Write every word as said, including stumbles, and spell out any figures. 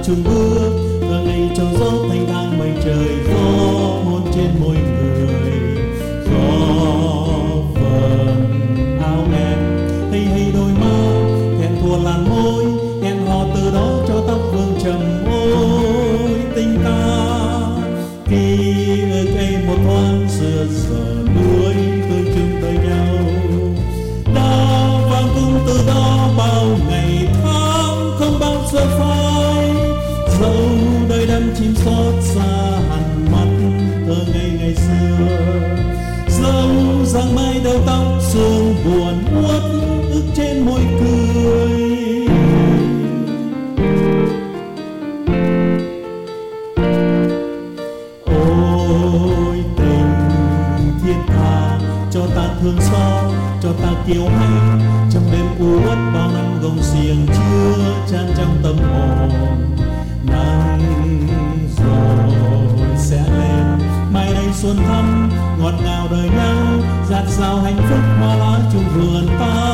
chung bước, thơ ngây trong gió thanh thang mây trời, gió hôn trên môi người, gió vầng áo em hay hay đôi má hẹn thua làn môi, hẹn hò từ đó cho tóc vương trầm. Ôi tình ta ký ức ấy một thoáng xưa giờ nuối tương chung đời nhau, đã vang cung từ đó bao ngày tháng không bao giờ phai, dẫu đời đắm chìm xót xa hằn mắt thơ ngây ngày xưa, dẫu rằng mai đầu tóc sương buồn uất ức trên môi cười. Ôi tình thiết tha cho ta thương xót, cho ta kiêu hay trong đêm u uất bao năm gồng xiềng chưa chan trong tâm hồn. Nắng rồi sẽ lên, mai đây xuân thắm ngọt ngào đời nhau, dạt dào hạnh phúc hoa lá chung vườn ta.